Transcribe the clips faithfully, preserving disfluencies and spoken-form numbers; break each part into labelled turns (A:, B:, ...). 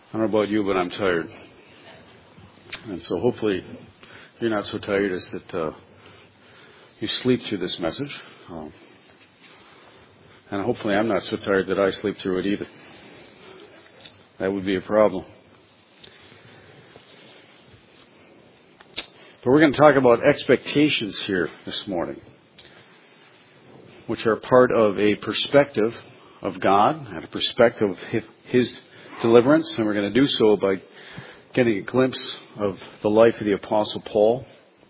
A: I don't know about you, but I'm tired. And so hopefully you're not so tired as that uh, you sleep through this message. Um, and hopefully I'm not so tired that I sleep through it either. That would be a problem. But we're going to talk about expectations here this morning, which are part of a perspective of God and a perspective of His deliverance. And we're going to do so by getting a glimpse of the life of the Apostle Paul.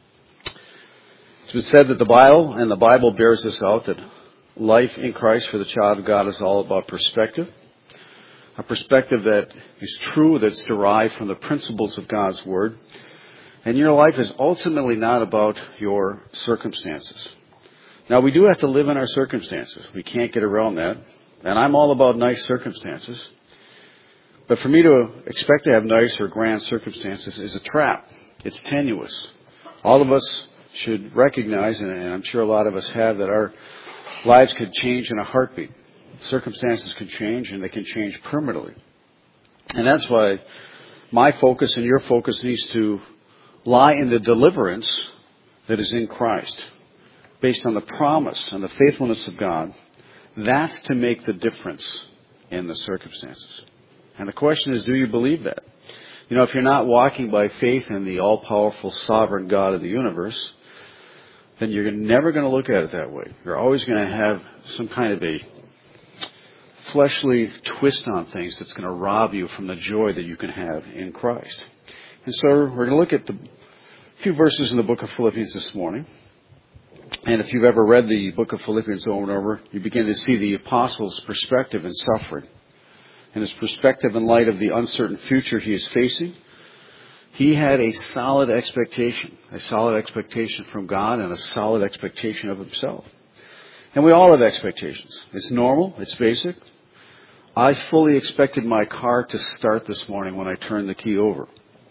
A: It's been said that the Bible, and the Bible bears this out, that life in Christ for the child of God is all about perspective. A perspective that is true, that's derived from the principles of God's Word. And your life is ultimately not about your circumstances. Now, we do have to live in our circumstances. We can't get around that. And I'm all about nice circumstances. But for me to expect to have nice or grand circumstances is a trap. It's tenuous. All of us should recognize, and I'm sure a lot of us have, that our lives could change in a heartbeat. Circumstances can change, and they can change permanently. And that's why my focus and your focus needs to lie in the deliverance that is in Christ, based on the promise and the faithfulness of God. That's to make the difference in the circumstances. And the question is, do you believe that? You know, if you're not walking by faith in the all-powerful sovereign God of the universe, then you're never going to look at it that way. You're always going to have some kind of a fleshly twist on things that's going to rob you from the joy that you can have in Christ. And so we're going to look at the few verses in the book of Philippians this morning. And if you've ever read the book of Philippians over and over, you begin to see the apostle's perspective in suffering. And his perspective in light of the uncertain future he is facing. He had a solid expectation, a solid expectation from God and a solid expectation of himself. And we all have expectations. It's normal. It's basic. I fully expected my car to start this morning when I turned the key over.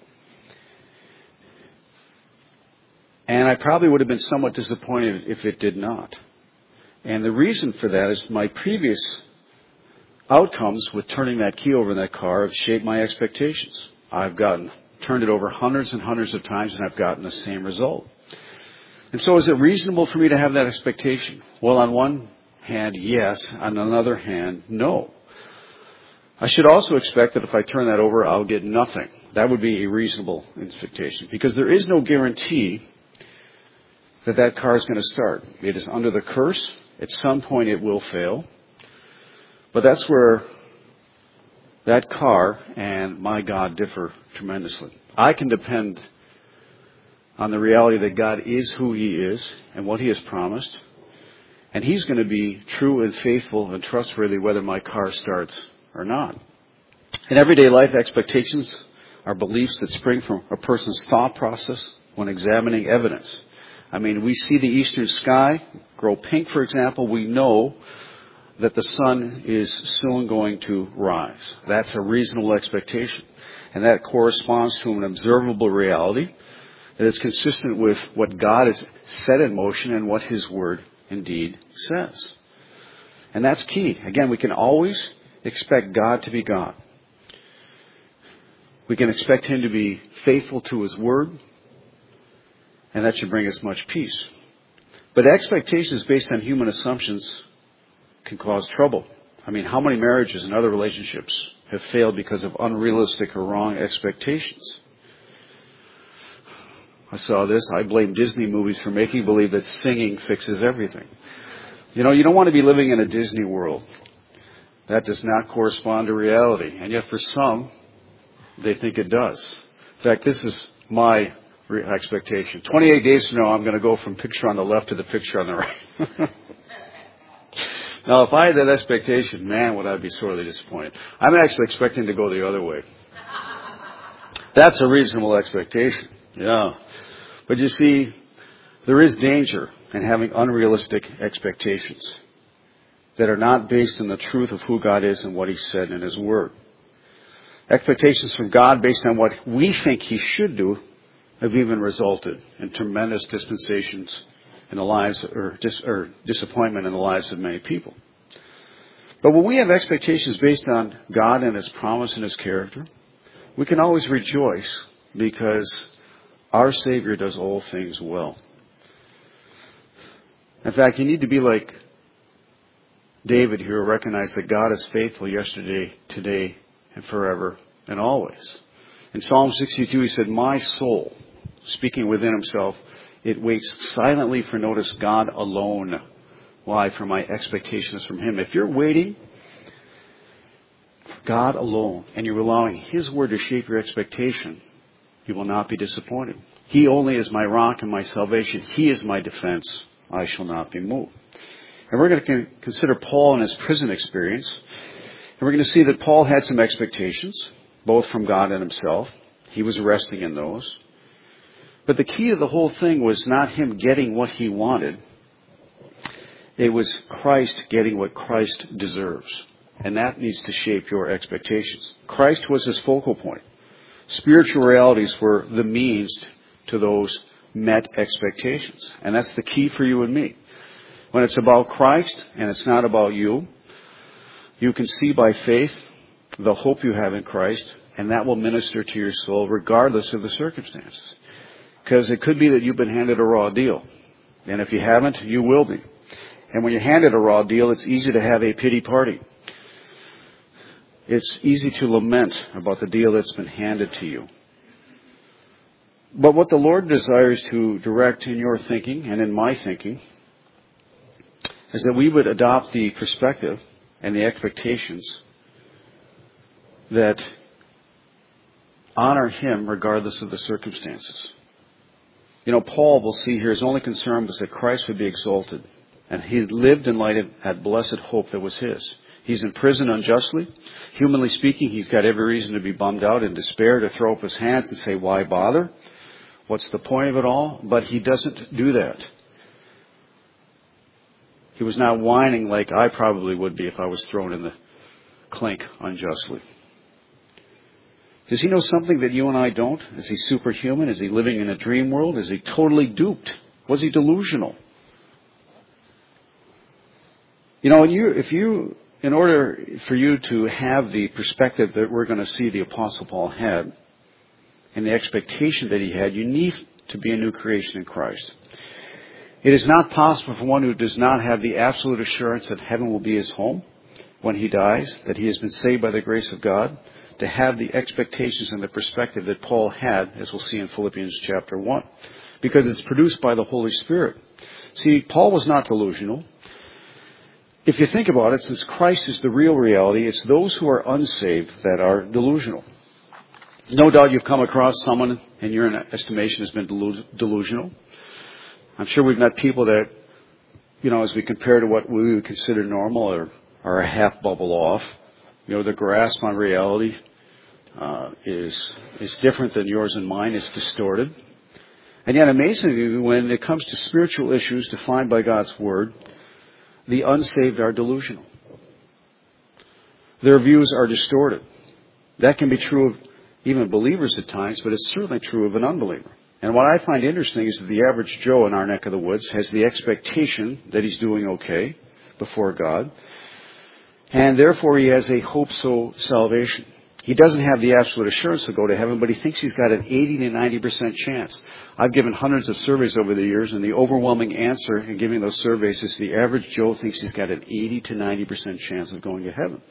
A: And I probably would have been somewhat disappointed if it did not. And the reason for that is my previous outcomes with turning that key over in that car have shaped my expectations. I've gotten turned it over hundreds and hundreds of times, and I've gotten the same result. And so is it reasonable for me to have that expectation? Well, on one hand, yes. On another hand, no. I should also expect that if I turn that over, I'll get nothing. That would be a reasonable expectation, because there is no guarantee that that car is going to start. It is under the curse. At some point it will fail. But that's where that car and my God differ tremendously. I can depend on the reality that God is who He is and what He has promised. And He's going to be true and faithful and trustworthy whether my car starts or not. In everyday life, expectations are beliefs that spring from a person's thought process when examining evidence. I mean, we see the eastern sky grow pink, for example. We know that the sun is soon going to rise. That's a reasonable expectation. And that corresponds to an observable reality that is consistent with what God has set in motion and what His Word indeed says. And that's key. Again, we can always expect God to be God. We can expect Him to be faithful to His Word, and that should bring us much peace. But expectations based on human assumptions can cause trouble. I mean, how many marriages and other relationships have failed because of unrealistic or wrong expectations? I saw this. I blame Disney movies for making believe that singing fixes everything. You know, you don't want to be living in a Disney world. That does not correspond to reality. And yet for some, they think it does. In fact, this is my expectation. twenty-eight days from now, I'm going to go from picture on the left to the picture on the right. Now, if I had that expectation, man, would I be sorely disappointed. I'm actually expecting to go the other way. That's a reasonable expectation. Yeah. But you see, there is danger in having unrealistic expectations that are not based on the truth of who God is and what He said in His Word. Expectations from God based on what we think He should do have even resulted in tremendous dispensations in the lives, or, dis, or disappointment in the lives of many people. But when we have expectations based on God and His promise and His character, we can always rejoice because our Savior does all things well. In fact, you need to be like David here, recognize that God is faithful yesterday, today, and forever, and always. In Psalm sixty-two, he said, my soul, speaking within himself, it waits silently for, notice, God alone. Why? For my expectations from him. If you're waiting for God alone, and you're allowing his word to shape your expectation, you will not be disappointed. He only is my rock and my salvation. He is my defense. I shall not be moved. And we're going to consider Paul and his prison experience. And we're going to see that Paul had some expectations, both from God and himself. He was resting in those. But the key to the whole thing was not him getting what he wanted. It was Christ getting what Christ deserves. And that needs to shape your expectations. Christ was his focal point. Spiritual realities were the means to those met expectations. And that's the key for you and me. When it's about Christ and it's not about you, you can see by faith the hope you have in Christ, and that will minister to your soul regardless of the circumstances. Because it could be that you've been handed a raw deal. And if you haven't, you will be. And when you're handed a raw deal, it's easy to have a pity party. It's easy to lament about the deal that's been handed to you. But what the Lord desires to direct in your thinking and in my thinking is that we would adopt the perspective and the expectations that honor him regardless of the circumstances. You know, Paul, we'll see here, his only concern was that Christ would be exalted. And he lived in light of that blessed hope that was his. He's in prison unjustly. Humanly speaking, he's got every reason to be bummed out and despair, to throw up his hands and say, why bother? What's the point of it all? But he doesn't do that. He was not whining like I probably would be if I was thrown in the clink unjustly. Does he know something that you and I don't? Is he superhuman? Is he living in a dream world? Is he totally duped? Was he delusional? You know, you, if you, in order for you to have the perspective that we're going to see the Apostle Paul had, and the expectation that he had, you need to be a new creation in Christ. It is not possible for one who does not have the absolute assurance that heaven will be his home when he dies, that he has been saved by the grace of God, to have the expectations and the perspective that Paul had, as we'll see in Philippians chapter one, because it's produced by the Holy Spirit. See, Paul was not delusional. If you think about it, since Christ is the real reality, it's those who are unsaved that are delusional. No doubt you've come across someone in your estimation has been delusional. I'm sure we've met people that, you know, as we compare to what we would consider normal, are, are a half bubble off. You know, the grasp on reality uh, is is different than yours and mine. It's distorted. And yet, amazingly, when it comes to spiritual issues defined by God's Word, the unsaved are delusional. Their views are distorted. That can be true of even believers at times, but it's certainly true of an unbeliever. And what I find interesting is that the average Joe in our neck of the woods has the expectation that he's doing okay before God, and therefore he has a hope so salvation. He doesn't have the absolute assurance to go to heaven, but he thinks he's got an eighty to ninety percent chance. I've given hundreds of surveys over the years, and the overwhelming answer in giving those surveys is the average Joe thinks he's got an eighty to ninety percent chance of going to heaven.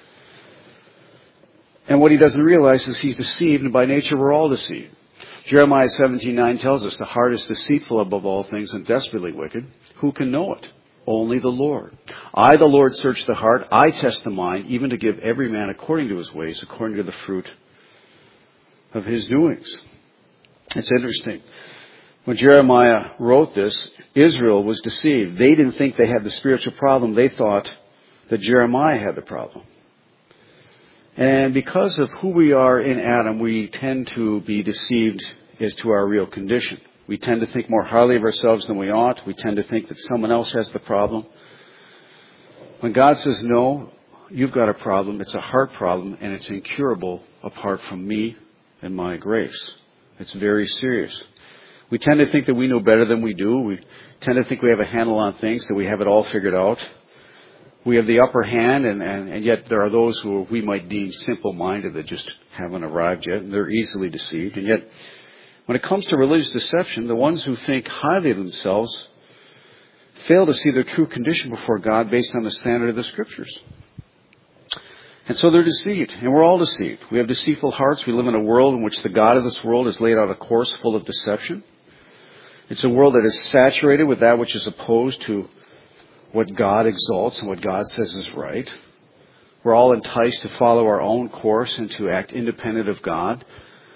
A: And what he doesn't realize is he's deceived, and by nature we're all deceived. Jeremiah seventeen nine tells us the heart is deceitful above all things and desperately wicked. Who can know it? Only the Lord. I, the Lord, search the heart. I test the mind, even to give every man according to his ways, according to the fruit of his doings. It's interesting. When Jeremiah wrote this, Israel was deceived. They didn't think they had the spiritual problem. They thought that Jeremiah had the problem. And because of who we are in Adam, we tend to be deceived as to our real condition. We tend to think more highly of ourselves than we ought. We tend to think that someone else has the problem. When God says, no, you've got a problem, it's a heart problem, and it's incurable apart from me and my grace. It's very serious. We tend to think that we know better than we do. We tend to think we have a handle on things, that we have it all figured out. we have the upper hand, and, and, and yet there are those who we might deem simple-minded that just haven't arrived yet, and they're easily deceived. And yet, when it comes to religious deception, the ones who think highly of themselves fail to see their true condition before God based on the standard of the Scriptures. And so they're deceived, and we're all deceived. We have deceitful hearts. We live in a world in which the God of this world has laid out a course full of deception. It's a world that is saturated with that which is opposed to what God exalts and what God says is right. We're all enticed to follow our own course and to act independent of God,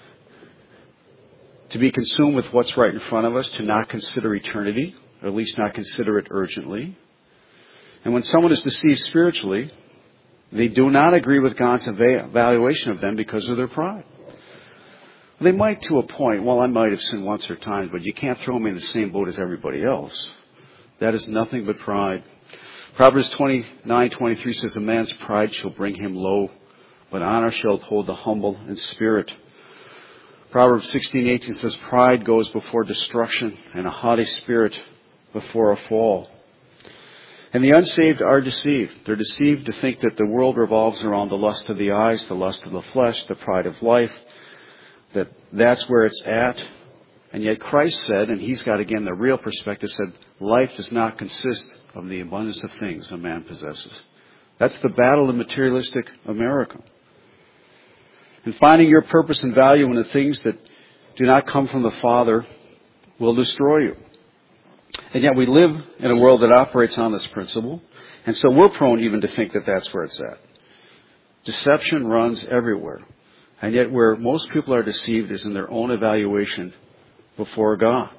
A: to be consumed with what's right in front of us, to not consider eternity, or at least not consider it urgently. And when someone is deceived spiritually, they do not agree with God's evaluation of them because of their pride. They might to a point. Well, I might have sinned once or twice, but you can't throw me in the same boat as everybody else. That is nothing but pride. Proverbs twenty-nine twenty-three says, a man's pride shall bring him low, but honor shall uphold the humble in spirit. Proverbs sixteen eighteen says, pride goes before destruction, and a haughty spirit before a fall. And the unsaved are deceived. They're deceived to think that the world revolves around the lust of the eyes, the lust of the flesh, the pride of life, that that's where it's at. And yet Christ said, and he's got again the real perspective, said, life does not consist of the abundance of things a man possesses. That's the battle in materialistic America. And finding your purpose and value in the things that do not come from the Father will destroy you. And yet we live in a world that operates on this principle. And so we're prone even to think that that's where it's at. Deception runs everywhere. And yet where most people are deceived is in their own evaluation before God.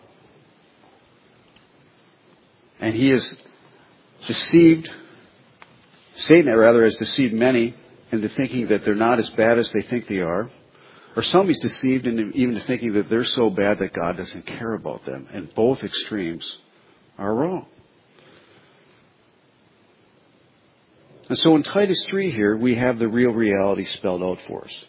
A: And he has deceived, Satan rather has deceived many into thinking that they're not as bad as they think they are. Or some he's deceived into even thinking that they're so bad that God doesn't care about them. And both extremes are wrong. And so in Titus three here, we have the real reality spelled out for us.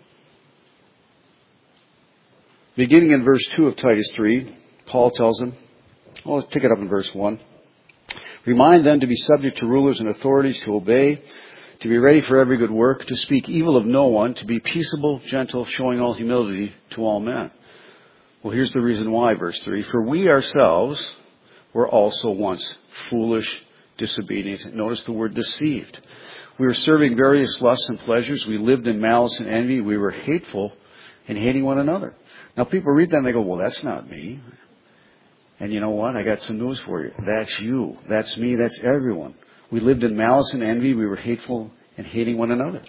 A: Beginning in verse two of Titus three, Paul tells them, well, let's pick it up in verse one. Remind them to be subject to rulers and authorities, to obey, to be ready for every good work, to speak evil of no one, to be peaceable, gentle, showing all humility to all men. Well, here's the reason why, verse three. For we ourselves were also once foolish, disobedient. Notice the word deceived. We were serving various lusts and pleasures. We lived in malice and envy. We were hateful and hating one another. Now, people read that and they go, well, that's not me. And you know what? I got some news for you. That's you. That's me. That's everyone. We lived in malice and envy. We were hateful and hating one another.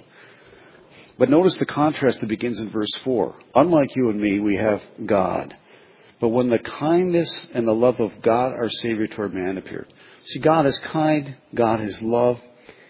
A: But notice the contrast that begins in verse four. Unlike you and me, we have God. But when the kindness and the love of God, our Savior, toward man appeared. See, God is kind. God is love.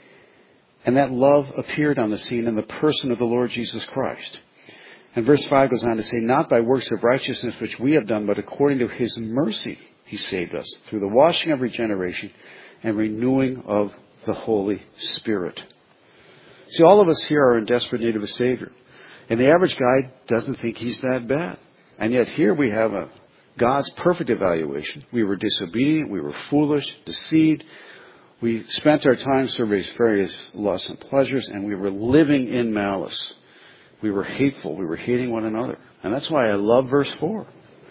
A: And that love appeared on the scene in the person of the Lord Jesus Christ. And verse five goes on to say, not by works of righteousness which we have done, but according to his mercy he saved us, through the washing of regeneration and renewing of the Holy Spirit. See, all of us here are in desperate need of a Savior. And the average guy doesn't think he's that bad. And yet here we have a God's perfect evaluation. We were disobedient, we were foolish, deceived. We spent our time serving various lusts and pleasures, and we were living in malice. We were hateful. We were hating one another. And that's why I love verse four.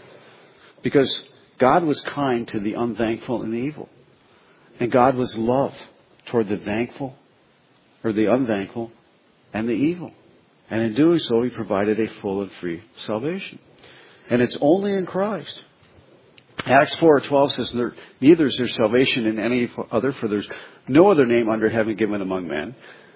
A: Because God was kind to the unthankful and the evil. And God was love toward the thankful, or the unthankful, and the evil. And in doing so, he provided a full and free salvation. And it's only in Christ. Acts four twelve says, neither is there salvation in any other, for there's no other name under heaven given among men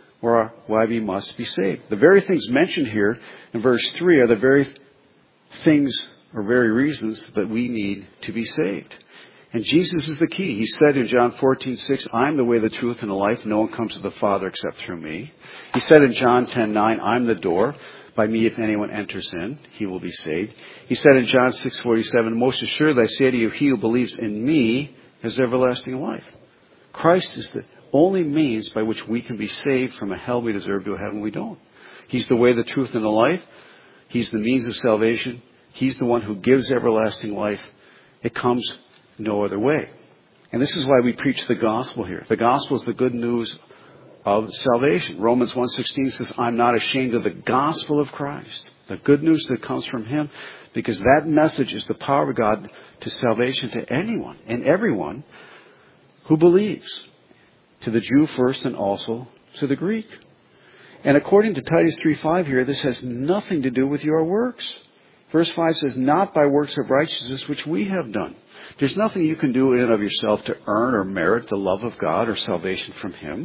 A: why we must be saved. The very things mentioned here in verse three are the very things or very reasons that we need to be saved. And Jesus is the key. He said in John fourteen six, I'm the way, the truth, and the life. No one comes to the Father except through me. He said in John ten nine, I'm the door. By me, if anyone enters in, he will be saved. He said in John six forty-seven, most assuredly I say to you, he who believes in me has everlasting life. Christ is the only means by which we can be saved from a hell we deserve to a heaven we don't. He's the way, the truth, and the life. He's the means of salvation. He's the one who gives everlasting life. It comes no other way. And this is why we preach the gospel here. The gospel is the good news of salvation. Romans one sixteen says, I'm not ashamed of the gospel of Christ. The good news that comes from Him, because that message is the power of God to salvation to anyone and everyone who believes. To the Jew first and also to the Greek. And according to Titus three five here, this has nothing to do with your works. Verse five says, not by works of righteousness which we have done. There's nothing you can do in and of yourself to earn or merit the love of God or salvation from Him.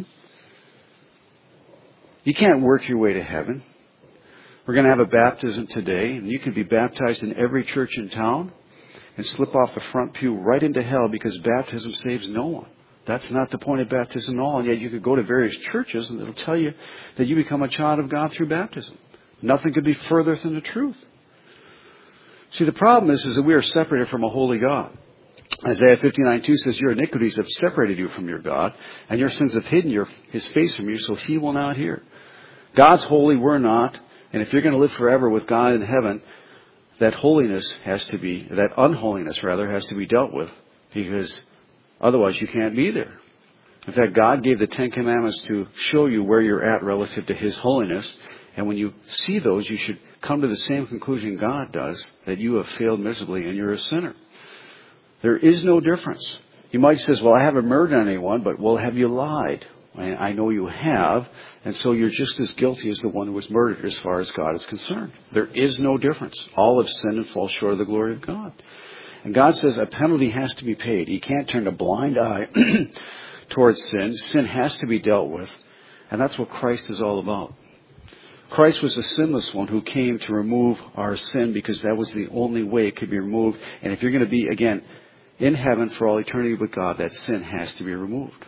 A: You can't work your way to heaven. We're going to have a baptism today, and you can be baptized in every church in town and slip off the front pew right into hell because baptism saves no one. That's not the point of baptism at all. And yet you could go to various churches and it'll tell you that you become a child of God through baptism. Nothing could be further than the truth. See, the problem is, is that we are separated from a holy God. Isaiah fifty-nine two says, your iniquities have separated you from your God, and your sins have hidden your, His face from you, so He will not hear. God's holy, we're not. And if you're going to live forever with God in heaven, that holiness has to be, that unholiness rather, has to be dealt with, because otherwise you can't be there. In fact, God gave the Ten Commandments to show you where you're at relative to His holiness. And when you see those, you should come to the same conclusion God does, that you have failed miserably and you're a sinner. There is no difference. You might say, well, I haven't murdered anyone, but well, have you lied? I know you have, and so you're just as guilty as the one who was murdered as far as God is concerned. There is no difference. All have sinned and fall short of the glory of God. And God says a penalty has to be paid. He can't turn a blind eye towards sin. Sin has to be dealt with, and that's what Christ is all about. Christ was the sinless one who came to remove our sin because that was the only way it could be removed. And if you're going to be, again, in heaven for all eternity with God, that sin has to be removed.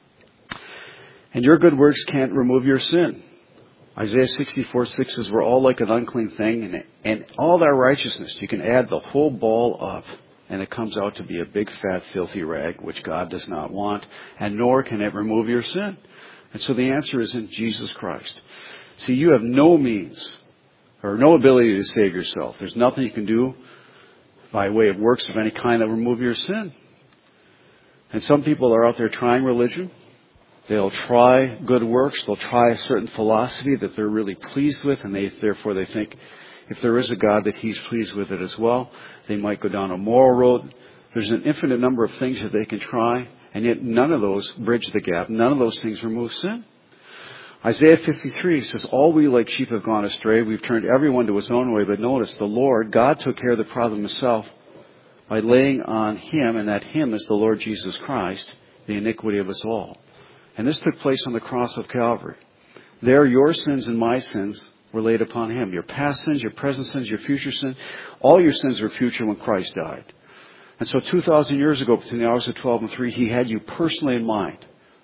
A: And your good works can't remove your sin. Isaiah sixty-four six says, we're all like an unclean thing, and, and all our righteousness, you can add the whole ball up, and it comes out to be a big, fat, filthy rag, which God does not want, and nor can it remove your sin. And so the answer is in Jesus Christ. See, you have no means or no ability to save yourself. There's nothing you can do by way of works of any kind that remove your sin. And some people are out there trying religion. They'll try good works. They'll try a certain philosophy that they're really pleased with, and they therefore they think if there is a God that He's pleased with it as well. They might go down a moral road. There's an infinite number of things that they can try, and yet none of those bridge the gap. None of those things remove sin. Isaiah fifty-three says, all we like sheep have gone astray. We've turned everyone to his own way. But notice, the Lord, God took care of the problem Himself by laying on Him, and that Him is the Lord Jesus Christ, the iniquity of us all. And this took place on the cross of Calvary. There, your sins and my sins were laid upon Him. Your past sins, your present sins, your future sins, all your sins were future when Christ died. And so two thousand years ago, between the hours of twelve and three, He had you personally in mind.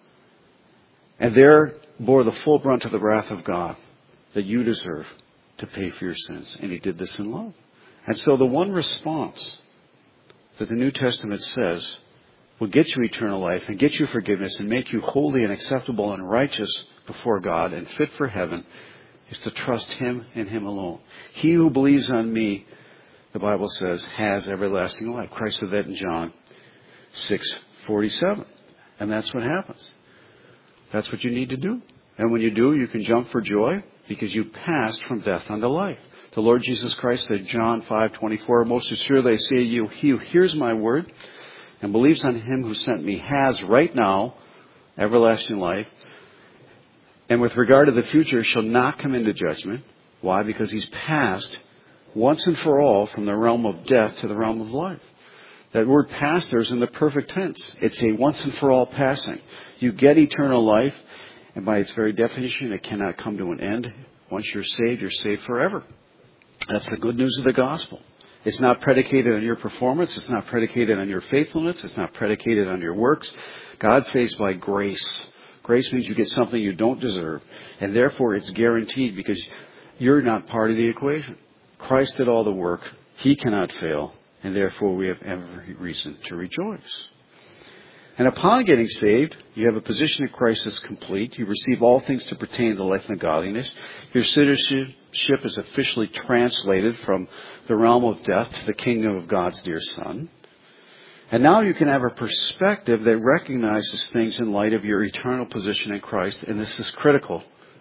A: And there bore the full brunt of the wrath of God that you deserve to pay for your sins. And He did this in love. And so the one response that the New Testament says will get you eternal life and get you forgiveness and make you holy and acceptable and righteous before God and fit for heaven is to trust Him and Him alone. He who believes on me, the Bible says, has everlasting life. Christ said that in John six forty-seven. And that's what happens. That's what you need to do. And when you do, you can jump for joy because you passed from death unto life. The Lord Jesus Christ said, John five twenty-four, most assuredly I say to you, he who hears my word and believes on Him who sent me has right now everlasting life. And with regard to the future, shall not come into judgment. Why? Because he's passed once and for all from the realm of death to the realm of life. That word passed there is in the perfect tense. It's a once and for all passing. You get eternal life, and by its very definition, it cannot come to an end. Once you're saved, you're saved forever. That's the good news of the gospel. It's not predicated on your performance. It's not predicated on your faithfulness. It's not predicated on your works. God saves by grace. Grace means you get something you don't deserve, and therefore it's guaranteed because you're not part of the equation. Christ did all the work. He cannot fail, and therefore we have every reason to rejoice. And upon getting saved, you have a position in Christ that's complete. You receive all things to pertain to life and godliness. Your citizenship is officially translated from the realm of death to the kingdom of God's dear Son. And now you can have a perspective that recognizes things in light of your eternal position in Christ. And this is critical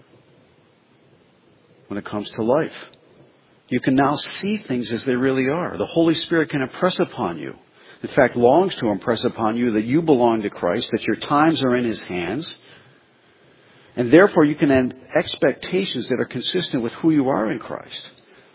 A: when it comes to life. You can now see things as they really are. The Holy Spirit can impress upon you. In fact, longs to impress upon you that you belong to Christ, that your times are in His hands. And therefore you can have expectations that are consistent with who you are in Christ.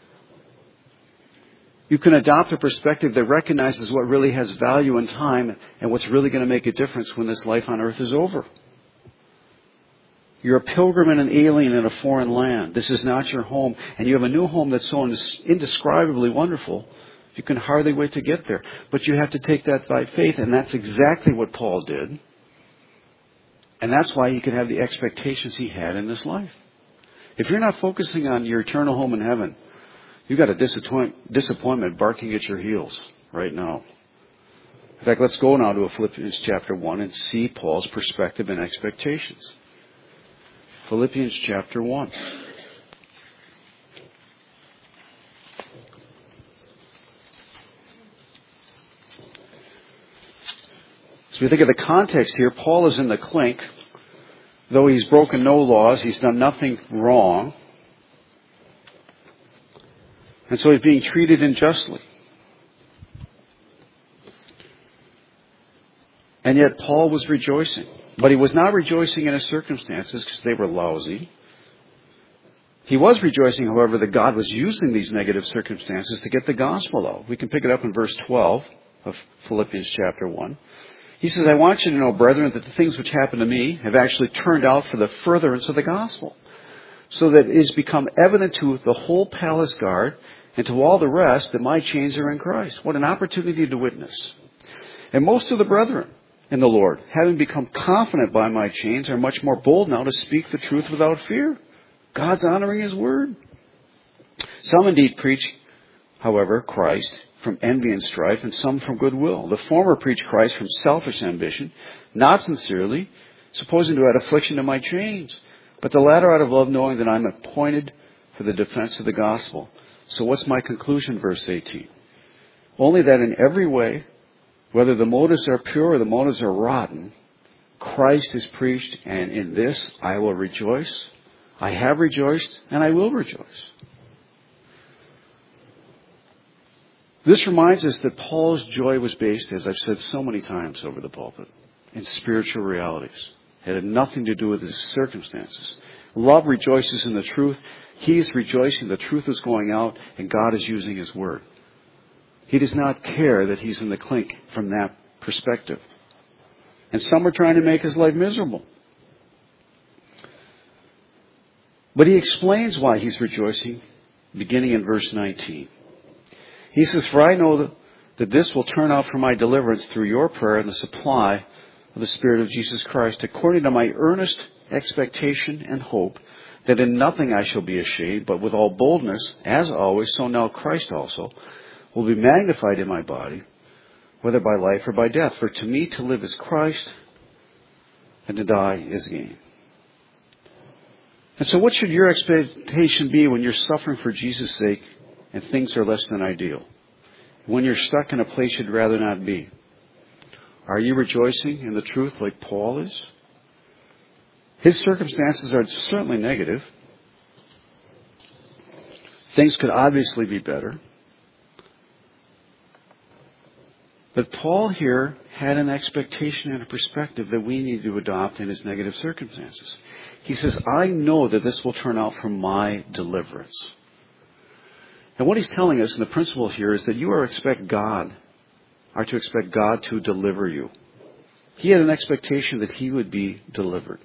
A: You can adopt a perspective that recognizes what really has value in time and what's really going to make a difference when this life on earth is over. You're a pilgrim and an alien in a foreign land. This is not your home. And you have a new home that's so indescribably wonderful, you can hardly wait to get there. But you have to take that by faith, and that's exactly what Paul did. And that's why he could have the expectations he had in this life. If you're not focusing on your eternal home in heaven, you've got a disappoint, disappointment barking at your heels right now. In fact, let's go now to Philippians chapter one and see Paul's perspective and expectations. Philippians chapter one. So we think of the context here. Paul is in the clink. Though he's broken no laws, he's done nothing wrong. And so he's being treated unjustly. And yet Paul was rejoicing. But he was not rejoicing in his circumstances because they were lousy. He was rejoicing, however, that God was using these negative circumstances to get the gospel out. We can pick it up in verse twelve of Philippians chapter one. He says, I want you to know, brethren, that the things which happened to me have actually turned out for the furtherance of the gospel, so that it has become evident to the whole palace guard and to all the rest that my chains are in Christ. What an opportunity to witness. And most of the brethren in the Lord, having become confident by my chains, are much more bold now to speak the truth without fear. God's honoring His word. Some indeed preach, however, Christ from envy and strife, and some from goodwill. The former preach Christ from selfish ambition, not sincerely, supposing to add affliction to my chains. But the latter out of love, knowing that I'm appointed for the defense of the gospel. So what's my conclusion, verse eighteen? Only that in every way, whether the motives are pure or the motives are rotten, Christ is preached, and in this I will rejoice. I have rejoiced, and I will rejoice. This reminds us that Paul's joy was based, as I've said so many times over the pulpit, in spiritual realities. It had nothing to do with his circumstances. Love rejoices in the truth. He is rejoicing. The truth is going out, and God is using His word. He does not care that he's in the clink from that perspective. And some are trying to make his life miserable. But he explains why he's rejoicing, beginning in verse nineteen. He says, for I know that, that this will turn out for my deliverance through your prayer and the supply of the Spirit of Jesus Christ, according to my earnest expectation and hope, that in nothing I shall be ashamed, but with all boldness, as always, so now Christ also will be magnified in my body, whether by life or by death. For to me to live is Christ, and to die is gain. And so what should your expectation be when you're suffering for Jesus' sake and things are less than ideal? When you're stuck in a place you'd rather not be? Are you rejoicing in the truth like Paul is? His circumstances are certainly negative. Things could obviously be better. But Paul here had an expectation and a perspective that we need to adopt in his negative circumstances. He says, I know that this will turn out for my deliverance. And what he's telling us, and the principle here, is that you are expect God, are to expect God to deliver you. He had an expectation that he would be delivered.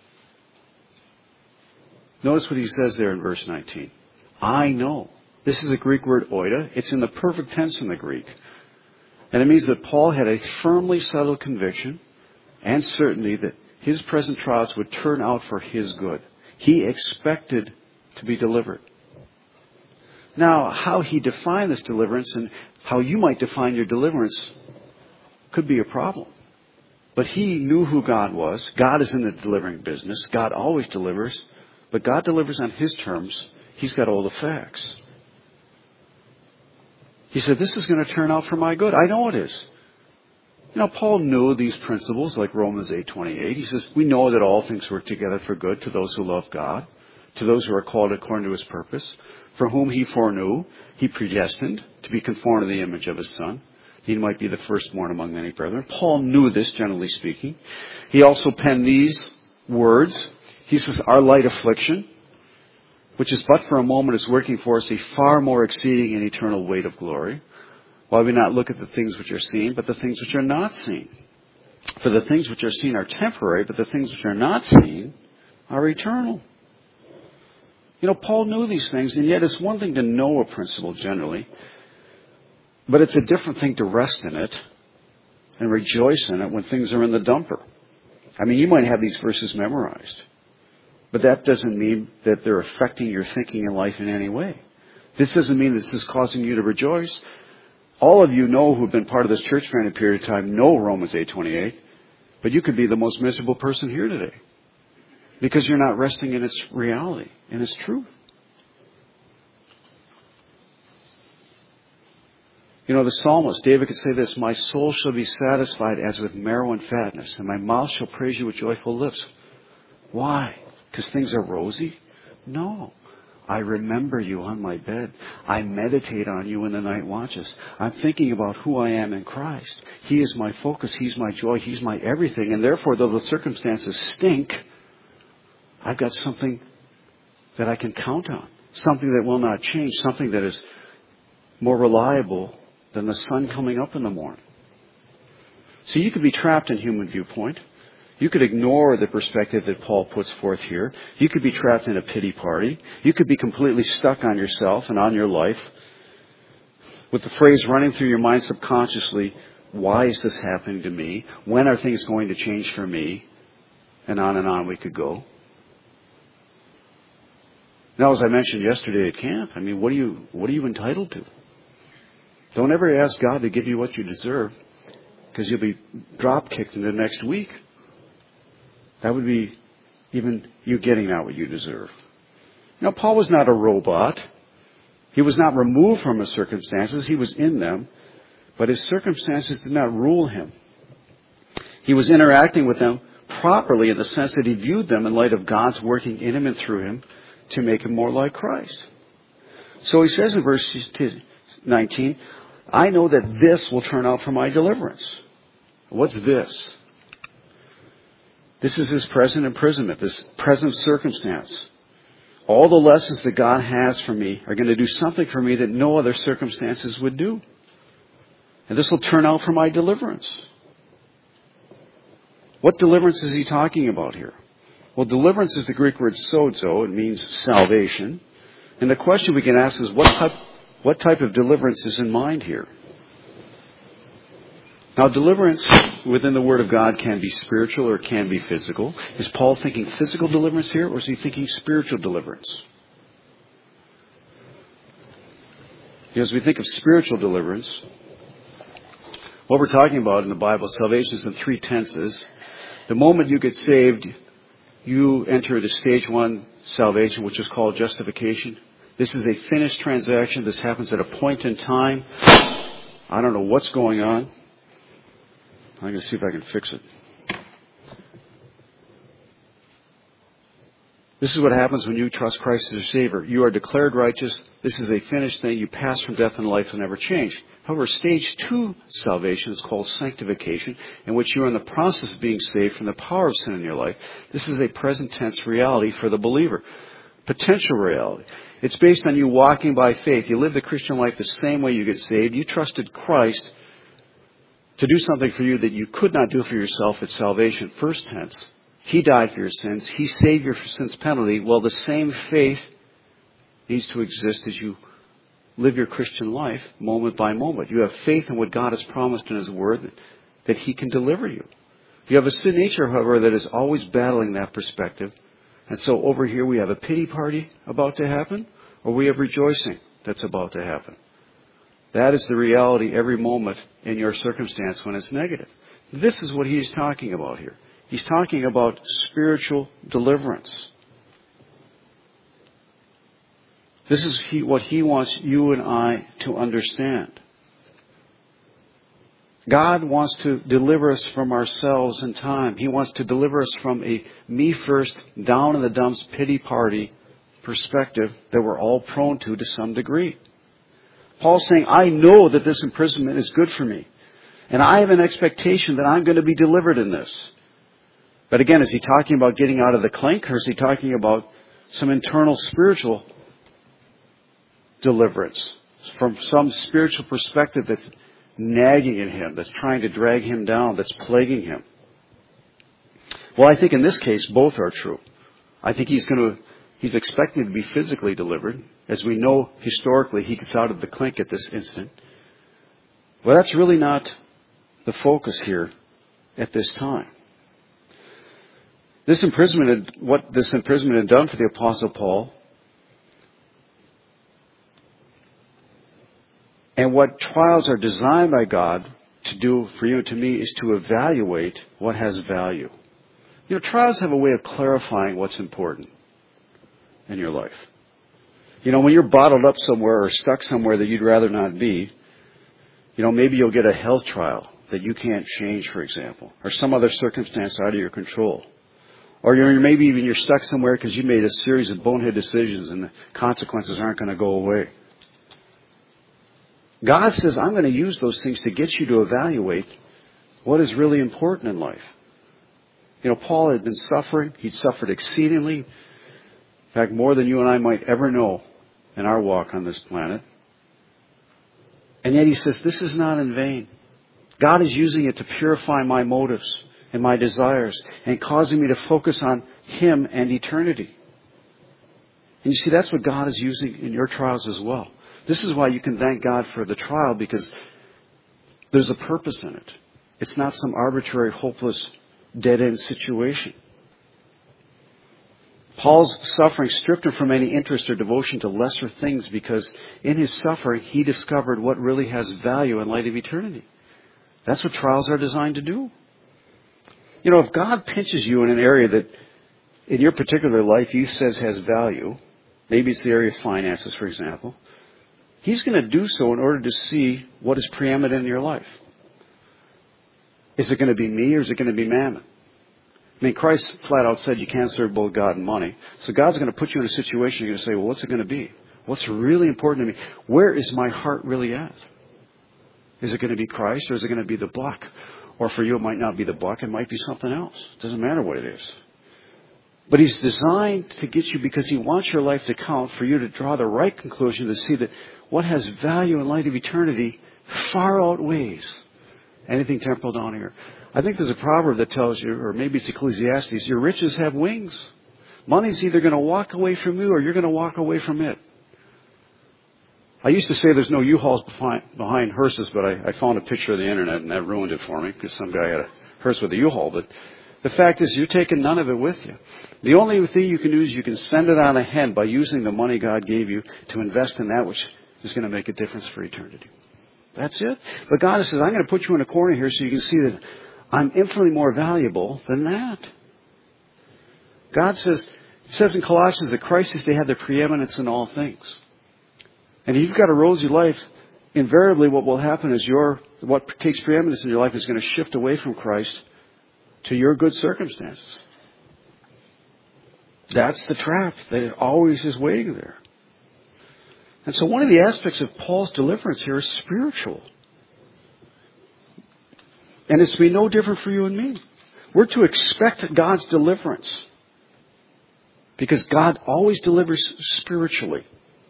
A: Notice what he says there in verse nineteen. I know. This is a Greek word oida. It's in the perfect tense in the Greek. And it means that Paul had a firmly settled conviction and certainty that his present trials would turn out for his good. He expected to be delivered. Now, how he defined this deliverance and how you might define your deliverance could be a problem. But he knew who God was. God is in the delivering business. God always delivers. But God delivers on his terms. He's got all the facts. He said, this is going to turn out for my good. I know it is. You know, Paul knew these principles like Romans eight twenty-eight. He says, we know that all things work together for good to those who love God, to those who are called according to his purpose, for whom he foreknew, he predestined to be conformed to the image of his Son. He might be the firstborn among many brethren. Paul knew this, generally speaking. He also penned these words. He says, our light affliction, which is but for a moment, is working for us a far more exceeding and eternal weight of glory. Why we not look at the things which are seen, but the things which are not seen. For the things which are seen are temporary, but the things which are not seen are eternal. You know, Paul knew these things, and yet it's one thing to know a principle generally, but it's a different thing to rest in it and rejoice in it when things are in the dumper. I mean, you might have these verses memorized, but that doesn't mean that they're affecting your thinking in life in any way. This doesn't mean that this is causing you to rejoice. All of you know who have been part of this church for any period of time know Romans eight twenty-eight, but you could be the most miserable person here today because you're not resting in its reality, in its truth. You know, the psalmist, David could say this, my soul shall be satisfied as with marrow and fatness, and my mouth shall praise you with joyful lips. Why? Because things are rosy? No. I remember you on my bed. I meditate on you in the night watches. I'm thinking about who I am in Christ. He is my focus. He's my joy. He's my everything. And therefore, though the circumstances stink, I've got something that I can count on. Something that will not change. Something that is more reliable than the sun coming up in the morning. So you could be trapped in human viewpoint. You could ignore the perspective that Paul puts forth here. You could be trapped in a pity party. You could be completely stuck on yourself and on your life with the phrase running through your mind subconsciously, why is this happening to me? When are things going to change for me? And on and on we could go. Now, as I mentioned yesterday at camp, I mean, what are you, what are you entitled to? Don't ever ask God to give you what you deserve, because you'll be drop kicked into next week. That would be even you getting out what you deserve. Now, Paul was not a robot. He was not removed from his circumstances. He was in them. But his circumstances did not rule him. He was interacting with them properly in the sense that he viewed them in light of God's working in him and through him to make him more like Christ. So he says in verse nineteen, I know that this will turn out for my deliverance. What's this? This is his present imprisonment, this present circumstance. All the lessons that God has for me are going to do something for me that no other circumstances would do. And this will turn out for my deliverance. What deliverance is he talking about here? Well, deliverance is the Greek word sozo. It means salvation. And the question we can ask is, what type, what type of deliverance is in mind here? Now, deliverance within the Word of God can be spiritual or it can be physical. Is Paul thinking physical deliverance here, or is he thinking spiritual deliverance? As we think of spiritual deliverance, what we're talking about in the Bible, salvation is in three tenses. The moment you get saved, you enter the stage one salvation, which is called justification. This is a finished transaction. This happens at a point in time. I don't know what's going on. I'm going to see if I can fix it. This is what happens when you trust Christ as your Savior. You are declared righteous. This is a finished thing. You pass from death and life and never change. However, stage two salvation is called sanctification, in which you are in the process of being saved from the power of sin in your life. This is a present tense reality for the believer. Potential reality. It's based on you walking by faith. You live the Christian life the same way you get saved. You trusted Christ to do something for you that you could not do for yourself at salvation. First tense. He died for your sins. He saved your sin's penalty. Well, the same faith needs to exist as you live your Christian life moment by moment. You have faith in what God has promised in His Word, that, that He can deliver you. You have a sin nature, however, that is always battling that perspective. And so over here we have a pity party about to happen, or we have rejoicing that's about to happen. That is the reality every moment in your circumstance when it's negative. This is what he's talking about here. He's talking about spiritual deliverance. This is he, what he wants you and I to understand. God wants to deliver us from ourselves in time. He wants to deliver us from a me first, down in the dumps, pity party perspective that we're all prone to to some degree. Paul's saying, I know that this imprisonment is good for me. And I have an expectation that I'm going to be delivered in this. But again, is he talking about getting out of the clink, or is he talking about some internal spiritual deliverance from some spiritual perspective that's nagging at him, that's trying to drag him down, that's plaguing him? Well, I think in this case, both are true. I think he's going to, he's expecting to be physically delivered. As we know, historically, he gets out of the clink at this instant. Well, that's really not the focus here at this time. This imprisonment, had, what this imprisonment had done for the Apostle Paul, and what trials are designed by God to do for you and to me, is to evaluate what has value. You know, trials have a way of clarifying what's important in your life. You know, when you're bottled up somewhere or stuck somewhere that you'd rather not be, you know, maybe you'll get a health trial that you can't change, for example, or some other circumstance out of your control. Or you're, maybe even you're stuck somewhere because you made a series of bonehead decisions and the consequences aren't going to go away. God says, I'm going to use those things to get you to evaluate what is really important in life. You know, Paul had been suffering. He'd suffered exceedingly. In fact, more than you and I might ever know in our walk on this planet. And yet he says, this is not in vain. God is using it to purify my motives and my desires and causing me to focus on Him and eternity. And you see, that's what God is using in your trials as well. This is why you can thank God for the trial, because there's a purpose in it. It's not some arbitrary, hopeless, dead-end situation. Paul's suffering stripped him from any interest or devotion to lesser things, because in his suffering he discovered what really has value in light of eternity. That's what trials are designed to do. You know, if God pinches you in an area that in your particular life He says has value, maybe it's the area of finances, for example, He's going to do so in order to see what is preeminent in your life. Is it going to be me, or is it going to be mammon? I mean, Christ flat out said you can't serve both God and money. So God's going to put you in a situation you're going to say, well, what's it going to be? What's really important to me? Where is my heart really at? Is it going to be Christ, or is it going to be the buck? Or for you, it might not be the buck. It might be something else. It doesn't matter what it is. But He's designed to get you, because He wants your life to count, for you to draw the right conclusion, to see that what has value in light of eternity far outweighs anything temporal down here. I think there's a proverb that tells you, or maybe it's Ecclesiastes, your riches have wings. Money's either going to walk away from you, or you're going to walk away from it. I used to say there's no U-Hauls behind, behind hearses, but I, I found a picture of the internet, and that ruined it for me, because some guy had a hearse with a U-Haul. But the fact is, you're taking none of it with you. The only thing you can do is you can send it on ahead by using the money God gave you to invest in that which is going to make a difference for eternity. That's it. But God says, I'm going to put you in a corner here so you can see that I'm infinitely more valuable than that. God says, it says in Colossians that Christ is to have the preeminence in all things. And if you've got a rosy life, invariably what will happen is your what takes preeminence in your life is going to shift away from Christ to your good circumstances. That's the trap that always is waiting there. And so one of the aspects of Paul's deliverance here is spiritual. And it's to be no different for you and me. We're to expect God's deliverance, because God always delivers spiritually.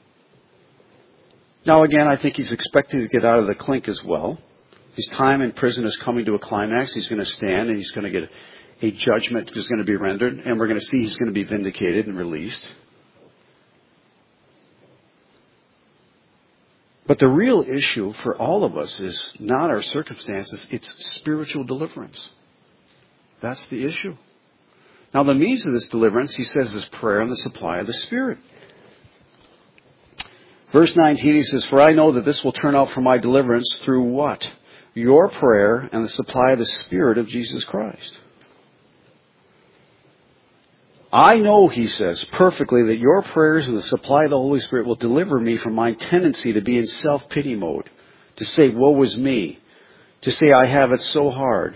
A: Now again, I think He's expecting to get out of the clink as well. His time in prison is coming to a climax. He's going to stand and He's going to get a judgment that's going to be rendered. And we're going to see He's going to be vindicated and released. But the real issue for all of us is not our circumstances. It's spiritual deliverance. That's the issue. Now the means of this deliverance, he says, is prayer and the supply of the Spirit. Verse nineteen, he says, for I know that this will turn out for my deliverance through what? Your prayer and the supply of the Spirit of Jesus Christ. I know, he says, perfectly that your prayers and the supply of the Holy Spirit will deliver me from my tendency to be in self-pity mode, to say, woe is me, to say, I have it so hard.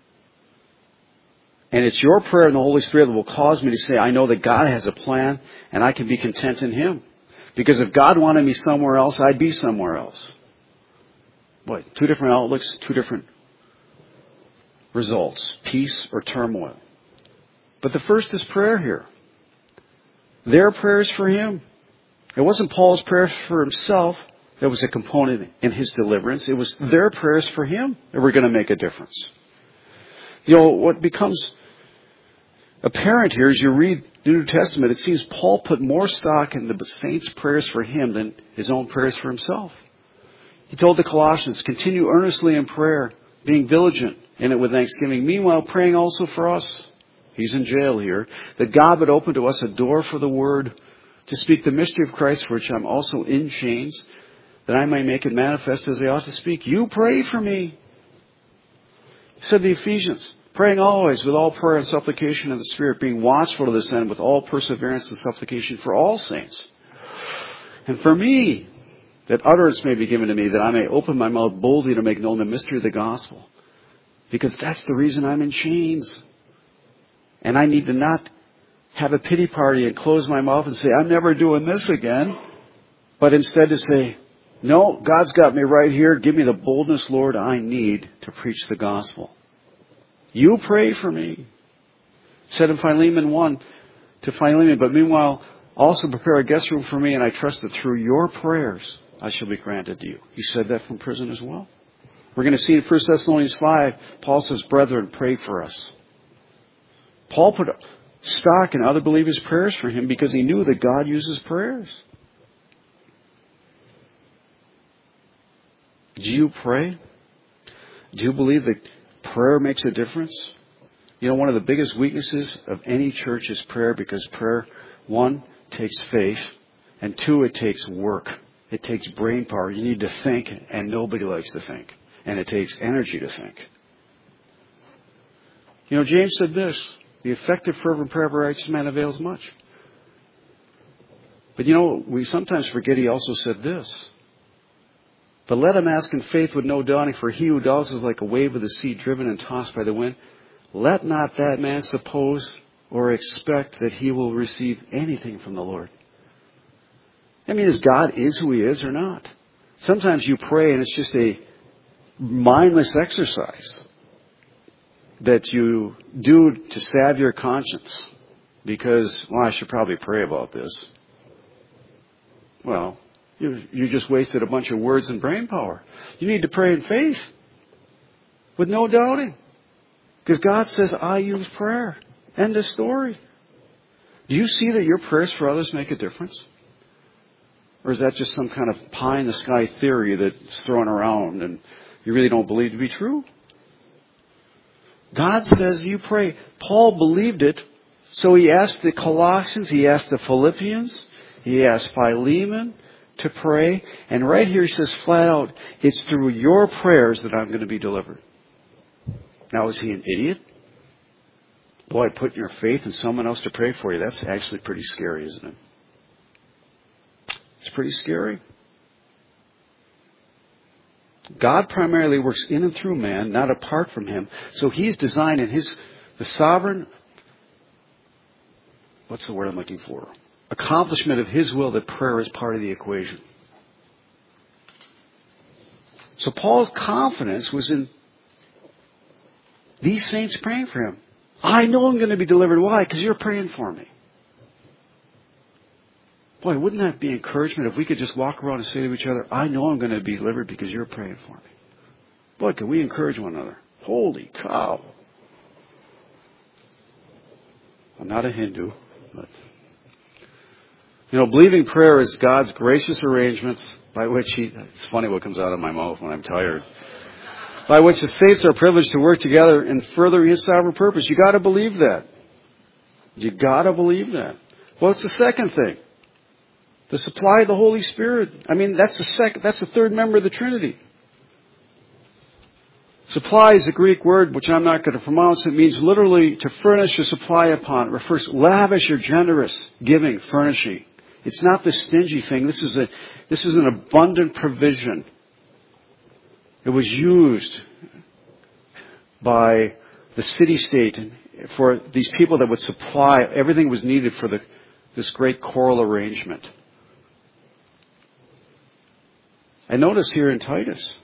A: And it's your prayer and the Holy Spirit that will cause me to say, I know that God has a plan and I can be content in Him. Because if God wanted me somewhere else, I'd be somewhere else. What? Two different outlooks, two different results. Peace or turmoil. But the first is prayer here. Their prayers for Him. It wasn't Paul's prayers for himself that was a component in his deliverance. It was their prayers for him that were going to make a difference. You know, what becomes apparent here as you read the New Testament, it seems Paul put more stock in the saints' prayers for him than his own prayers for himself. He told the Colossians, continue earnestly in prayer, being diligent in it with thanksgiving. Meanwhile, praying also for us, he's in jail here, that God would open to us a door for the word to speak the mystery of Christ, for which I'm also in chains, that I may make it manifest as I ought to speak. You pray for me. He said to the Ephesians, praying always with all prayer and supplication in the Spirit, being watchful to this end with all perseverance and supplication for all saints. And for me, that utterance may be given to me, that I may open my mouth boldly to make known the mystery of the gospel. Because that's the reason I'm in chains. And I need to not have a pity party and close my mouth and say, I'm never doing this again. But instead to say, no, God's got me right here. Give me the boldness, Lord, I need to preach the gospel. You pray for me. Said in Philemon one to Philemon, but meanwhile, also prepare a guest room for me, and I trust that through your prayers I shall be granted to you. He said that from prison as well. We're going to see in First Thessalonians five, Paul says, brethren, pray for us. Paul put stock in other believers' prayers for him because he knew that God uses prayers. Do you pray? Do you believe that prayer makes a difference? You know, one of the biggest weaknesses of any church is prayer, because prayer, one, takes faith, and two, it takes work. It takes brain power. You need to think, and nobody likes to think. And it takes energy to think. You know, James said this, the effective fervent prayer of a righteous man avails much. But you know, we sometimes forget he also said this. But let him ask in faith with no doubting, for he who doubts is like a wave of the sea driven and tossed by the wind. Let not that man suppose or expect that he will receive anything from the Lord. I mean, is God is who He is or not? Sometimes you pray and it's just a mindless exercise that you do to salve your conscience because, well, I should probably pray about this. Well, you, you just wasted a bunch of words and brain power. You need to pray in faith with no doubting, because God says, I use prayer. End of story. Do you see that your prayers for others make a difference? Or is that just some kind of pie-in-the-sky theory that's thrown around and you really don't believe to be true? God says you pray. Paul believed it, so he asked the Colossians, he asked the Philippians, he asked Philemon to pray. And right here he says flat out, it's through your prayers that I'm going to be delivered. Now, is he an idiot? Boy, putting your faith in someone else to pray for you, that's actually pretty scary, isn't it? It's pretty scary. God primarily works in and through man, not apart from him. So he's designed in his, the sovereign, what's the word I'm looking for? Accomplishment of his will, that prayer is part of the equation. So Paul's confidence was in these saints praying for him. I know I'm going to be delivered. Why? Because you're praying for me. Boy, wouldn't that be encouragement if we could just walk around and say to each other, I know I'm going to be delivered because you're praying for me. Boy, could we encourage one another. Holy cow. I'm not a Hindu, but... You know, believing prayer is God's gracious arrangements by which He... It's funny what comes out of my mouth when I'm tired. By which the saints are privileged to work together in furthering His sovereign purpose. You got to believe that. You got to believe that. Well, it's the second thing. The supply of the Holy Spirit. I mean, that's the second, that's the third member of the Trinity. Supply is a Greek word, which I'm not going to pronounce. It means literally to furnish or supply upon. It refers to lavish or generous, giving, furnishing. It's not this stingy thing. This is a, this is an abundant provision. It was used by the city-state for these people that would supply everything was needed for the, this great choral arrangement. And notice here in Titus,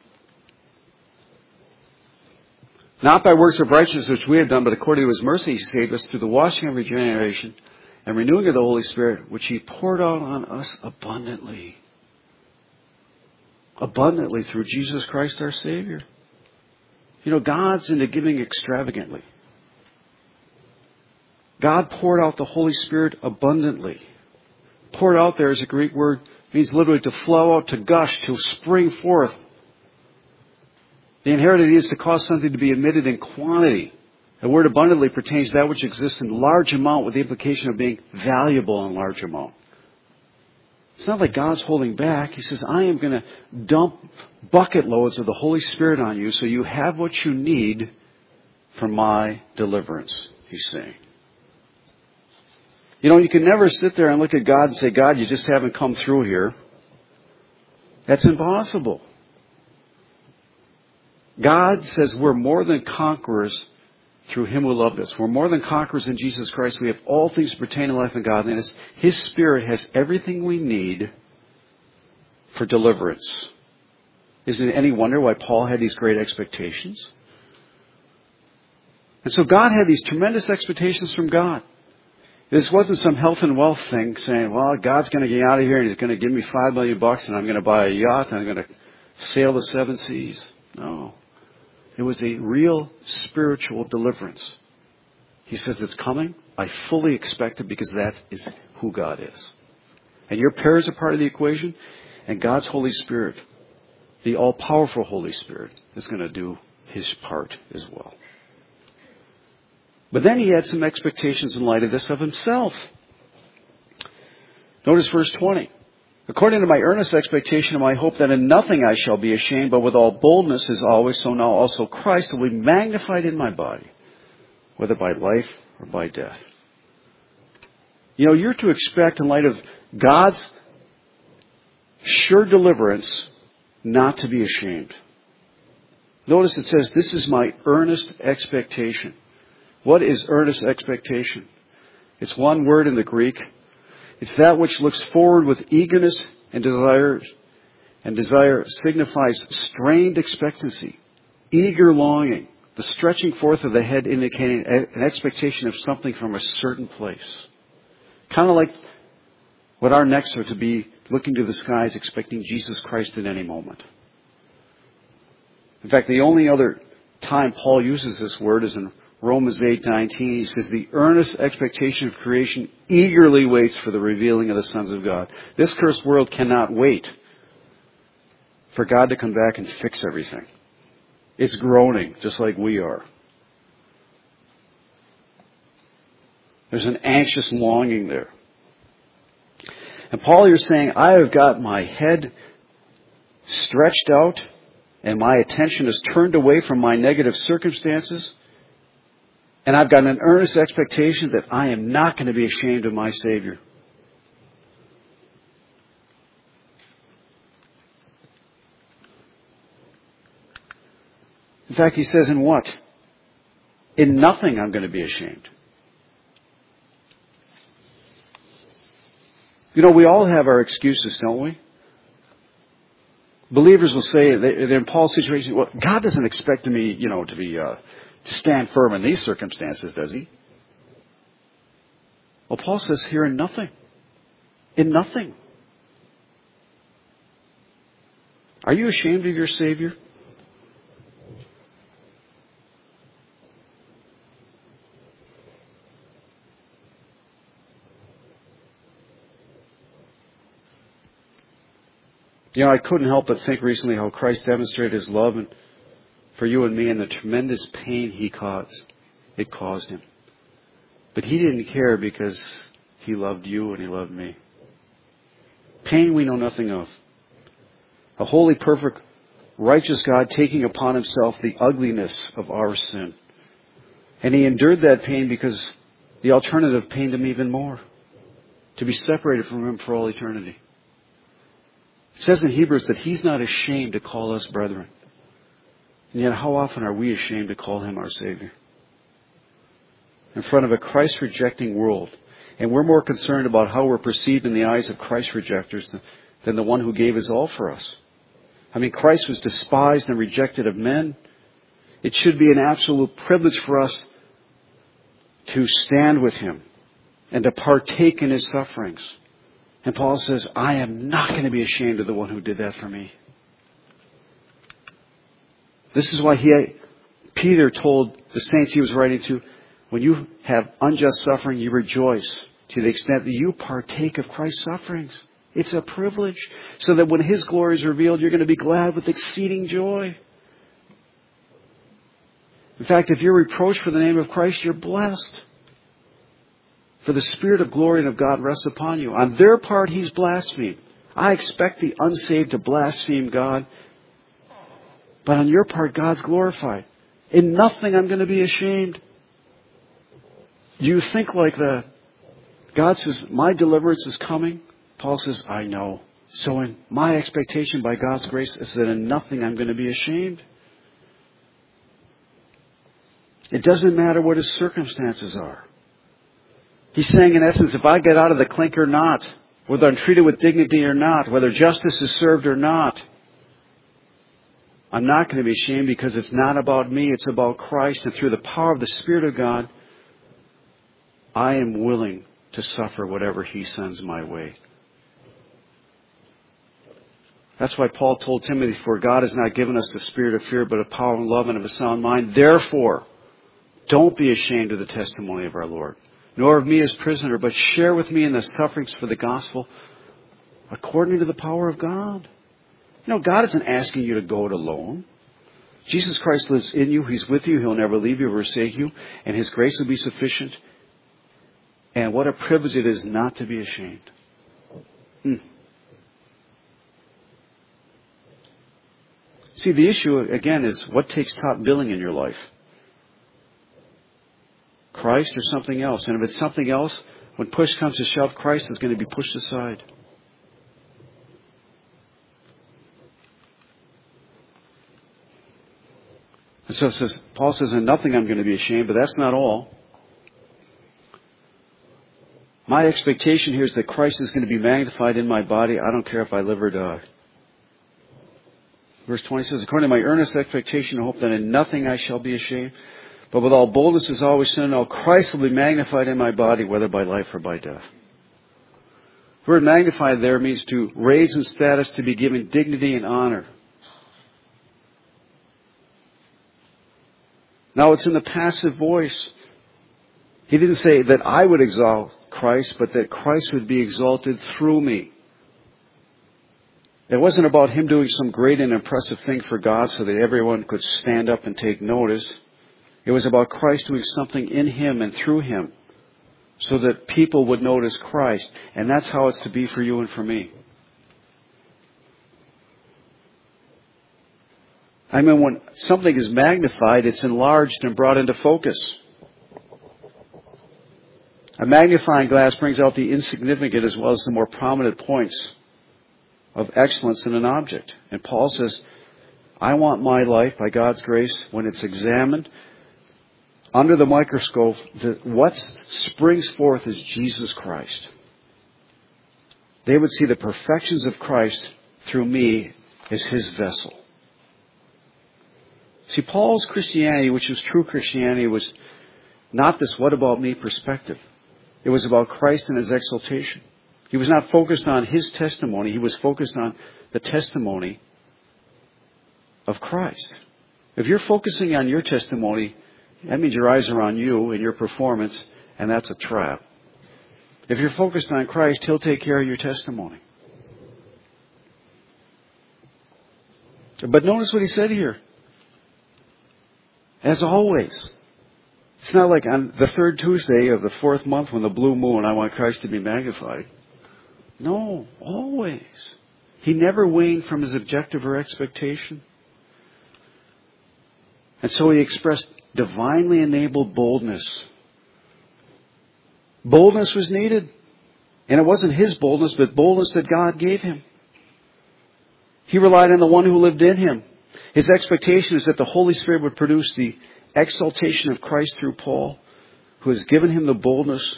A: not by works of righteousness which we have done, but according to His mercy He saved us through the washing of regeneration and renewing of the Holy Spirit, which He poured out on us abundantly. Abundantly through Jesus Christ our Savior. You know, God's into giving extravagantly. God poured out the Holy Spirit abundantly. Poured out there is a Greek word, means literally to flow out, to gush, to spring forth. The inherited is to cause something to be emitted in quantity. The word abundantly pertains to that which exists in large amount with the implication of being valuable in large amount. It's not like God's holding back. He says, I am going to dump bucket loads of the Holy Spirit on you so you have what you need for my deliverance, He's saying. You know, you can never sit there and look at God and say, God, you just haven't come through here. That's impossible. God says we're more than conquerors through Him who loved us. We're more than conquerors in Jesus Christ. We have all things pertaining to life and godliness. His Spirit has everything we need for deliverance. Isn't it any wonder why Paul had these great expectations? And so God had these tremendous expectations from God. This wasn't some health and wealth thing saying, well, God's going to get out of here and He's going to give me five million bucks and I'm going to buy a yacht and I'm going to sail the seven seas. No. It was a real spiritual deliverance. He says it's coming. I fully expect it because that is who God is. And your prayers are part of the equation. And God's Holy Spirit, the all-powerful Holy Spirit, is going to do His part as well. But then He had some expectations in light of this of Himself. Notice verse twenty. According to my earnest expectation and my hope that in nothing I shall be ashamed, but with all boldness as always, so now also Christ will be magnified in my body, whether by life or by death. You know, you're to expect in light of God's sure deliverance not to be ashamed. Notice it says, this is my earnest expectation. What is earnest expectation? It's one word in the Greek. It's that which looks forward with eagerness and desire, and desire signifies strained expectancy, eager longing, the stretching forth of the head indicating an expectation of something from a certain place. Kind of like what our necks are to be, looking to the skies, expecting Jesus Christ at any moment. In fact, the only other time Paul uses this word is in Romans eight nineteen. He says, the earnest expectation of creation eagerly waits for the revealing of the sons of God. This cursed world cannot wait for God to come back and fix everything. It's groaning, just like we are. There's an anxious longing there. And Paul, you're saying, I have got my head stretched out and my attention is turned away from my negative circumstances. And I've got an earnest expectation that I am not going to be ashamed of my Savior. In fact, he says, in what? In nothing I'm going to be ashamed. You know, we all have our excuses, don't we? Believers will say that in Paul's situation, well, God doesn't expect me, you know, to be... Uh, to stand firm in these circumstances, does He? Well, Paul says here in nothing. In nothing. Are you ashamed of your Savior? You know, I couldn't help but think recently how Christ demonstrated His love and for you and me and the tremendous pain He caused. It caused Him. But He didn't care because He loved you and He loved me. Pain we know nothing of. A holy, perfect, righteous God taking upon Himself the ugliness of our sin. And He endured that pain because the alternative pained Him even more. To be separated from Him for all eternity. It says in Hebrews that He's not ashamed to call us brethren. And yet how often are we ashamed to call him our Savior? In front of a Christ-rejecting world. And we're more concerned about how we're perceived in the eyes of Christ rejectors than, than the one who gave his all for us. I mean, Christ was despised and rejected of men. It should be an absolute privilege for us to stand with him and to partake in his sufferings. And Paul says, I am not going to be ashamed of the one who did that for me. This is why he, Peter told the saints he was writing to, when you have unjust suffering, you rejoice to the extent that you partake of Christ's sufferings. It's a privilege. So that when his glory is revealed, you're going to be glad with exceeding joy. In fact, if you're reproached for the name of Christ, you're blessed. For the Spirit of glory and of God rests upon you. On their part, he's blasphemed. I expect the unsaved to blaspheme God. But on your part, God's glorified. In nothing I'm going to be ashamed. You think like that. God says, my deliverance is coming. Paul says, I know. So in my expectation by God's grace is that in nothing I'm going to be ashamed. It doesn't matter what his circumstances are. He's saying, in essence, if I get out of the clink or not, whether I'm treated with dignity or not, whether justice is served or not, I'm not going to be ashamed because it's not about me, it's about Christ. And through the power of the Spirit of God, I am willing to suffer whatever he sends my way. That's why Paul told Timothy, for God has not given us the spirit of fear, but of power and love and of a sound mind. Therefore, don't be ashamed of the testimony of our Lord, nor of me as prisoner, but share with me in the sufferings for the gospel according to the power of God. You know, God isn't asking you to go it alone. Jesus Christ lives in you. He's with you. He'll never leave you or forsake you. And his grace will be sufficient. And what a privilege it is not to be ashamed. Hmm. See, the issue, again, is what takes top billing in your life? Christ or something else? And if it's something else, when push comes to shove, Christ is going to be pushed aside. And so it says, Paul says, in nothing I'm going to be ashamed, but that's not all. My expectation here is that Christ is going to be magnified in my body. I don't care if I live or die. Verse twenty says, according to my earnest expectation and hope that in nothing I shall be ashamed, but with all boldness as always sin and all, Christ will be magnified in my body, whether by life or by death. The word magnified there means to raise in status, to be given dignity and honor. Now it's in the passive voice. He didn't say that I would exalt Christ, but that Christ would be exalted through me. It wasn't about him doing some great and impressive thing for God so that everyone could stand up and take notice. It was about Christ doing something in him and through him so that people would notice Christ. And that's how it's to be for you and for me. I mean, when something is magnified, it's enlarged and brought into focus. A magnifying glass brings out the insignificant as well as the more prominent points of excellence in an object. And Paul says, I want my life, by God's grace, when it's examined under the microscope, that what springs forth is Jesus Christ. They would see the perfections of Christ through me as his vessel. See, Paul's Christianity, which was true Christianity, was not this what about me perspective. It was about Christ and his exaltation. He was not focused on his testimony. He was focused on the testimony of Christ. If you're focusing on your testimony, that means your eyes are on you and your performance, and that's a trap. If you're focused on Christ, he'll take care of your testimony. But notice what he said here. As always. It's not like on the third Tuesday of the fourth month when the blue moon, I want Christ to be magnified. No, always. He never waned from his objective or expectation. And so he expressed divinely enabled boldness. Boldness was needed. And it wasn't his boldness, but boldness that God gave him. He relied on the one who lived in him. His expectation is that the Holy Spirit would produce the exaltation of Christ through Paul, who has given him the boldness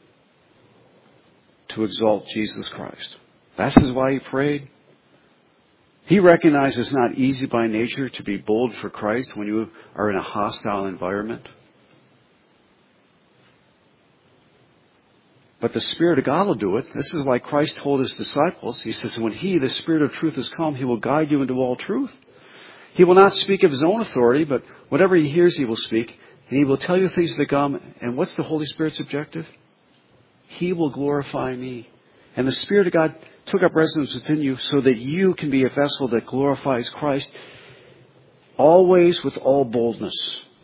A: to exalt Jesus Christ. That is why he prayed. He recognized it's not easy by nature to be bold for Christ when you are in a hostile environment. But the Spirit of God will do it. This is why Christ told his disciples, he says, when he, the Spirit of truth, has come, he will guide you into all truth. He will not speak of his own authority, but whatever he hears, he will speak. And he will tell you things to come. And what's the Holy Spirit's objective? He will glorify me. And the Spirit of God took up residence within you so that you can be a vessel that glorifies Christ, always with all boldness.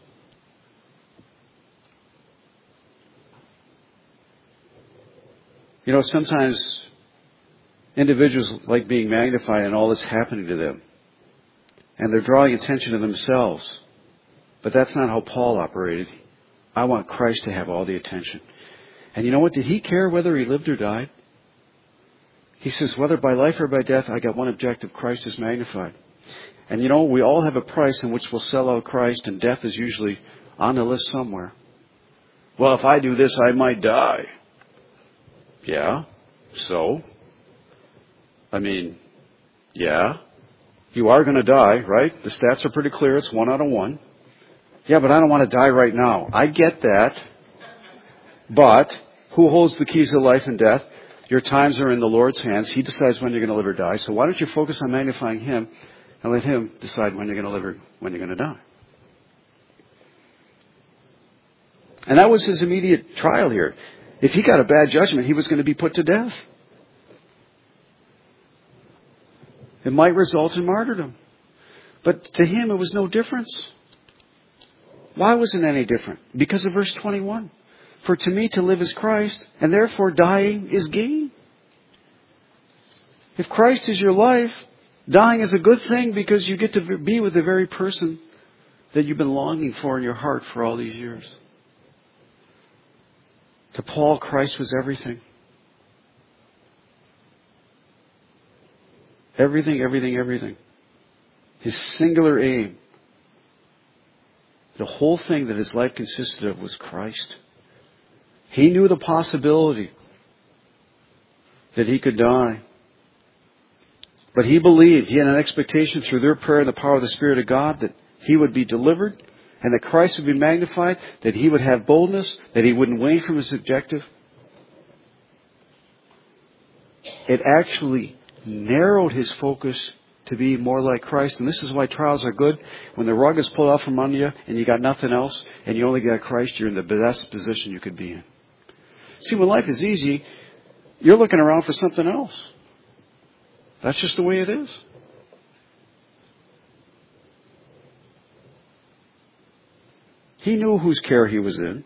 A: You know, sometimes individuals like being magnified and all that's happening to them. And they're drawing attention to themselves. But that's not how Paul operated. I want Christ to have all the attention. And you know what? Did he care whether he lived or died? He says, whether by life or by death, I got one objective: Christ is magnified. And you know, we all have a price in which we'll sell out Christ, and death is usually on the list somewhere. Well, if I do this, I might die. Yeah, so? I mean, yeah, you are going to die, right? The stats are pretty clear. It's one out of one. Yeah, but I don't want to die right now. I get that. But who holds the keys of life and death? Your times are in the Lord's hands. He decides when you're going to live or die. So why don't you focus on magnifying him and let him decide when you're going to live or when you're going to die? And that was his immediate trial here. If he got a bad judgment, he was going to be put to death. It might result in martyrdom. But to him, it was no difference. Why wasn't it any different? Because of verse twenty-one. For to me to live is Christ, and therefore dying is gain. If Christ is your life, dying is a good thing because you get to be with the very person that you've been longing for in your heart for all these years. To Paul, Christ was everything. Everything, everything, everything. His singular aim, the whole thing that his life consisted of, was Christ. He knew the possibility that he could die. But he believed, he had an expectation through their prayer and the power of the Spirit of God that he would be delivered and that Christ would be magnified, that he would have boldness, that he wouldn't wane from his objective. It actually narrowed his focus to be more like Christ. And this is why trials are good. When the rug is pulled off from under you and you got nothing else and you only got Christ, you're in the best position you could be in. See, when life is easy, you're looking around for something else. That's just the way it is. He knew whose care he was in.